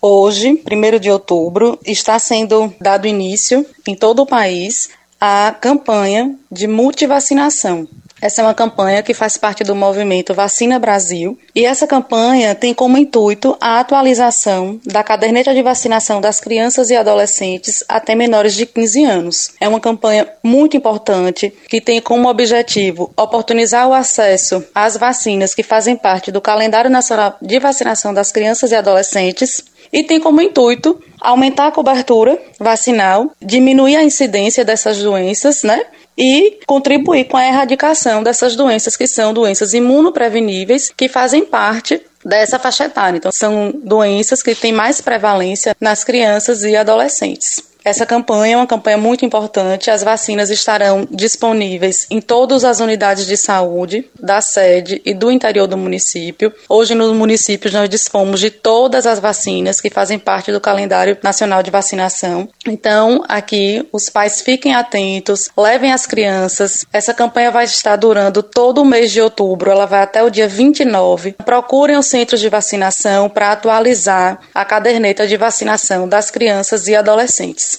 Hoje, 1º de outubro, está sendo dado início em todo o país à campanha de multivacinação. Essa é uma campanha que faz parte do movimento Vacina Brasil e essa campanha tem como intuito a atualização da caderneta de vacinação das crianças e adolescentes até menores de 15 anos. É uma campanha muito importante que tem como objetivo oportunizar o acesso às vacinas que fazem parte do calendário nacional de vacinação das crianças e adolescentes e tem como intuito aumentar a cobertura vacinal, diminuir a incidência dessas doenças, e contribuir com a erradicação dessas doenças que são doenças imunopreveníveis que fazem parte dessa faixa etária. Então, são doenças que têm mais prevalência nas crianças e adolescentes. Essa campanha é uma campanha muito importante. As vacinas estarão disponíveis em todas as unidades de saúde da sede e do interior do município. Hoje, nos municípios, nós dispomos de todas as vacinas que fazem parte do calendário nacional de vacinação. Então, aqui, os pais fiquem atentos, levem as crianças. Essa campanha vai estar durando todo o mês de outubro, ela vai até o dia 29. Procurem os centros de vacinação para atualizar a caderneta de vacinação das crianças e adolescentes.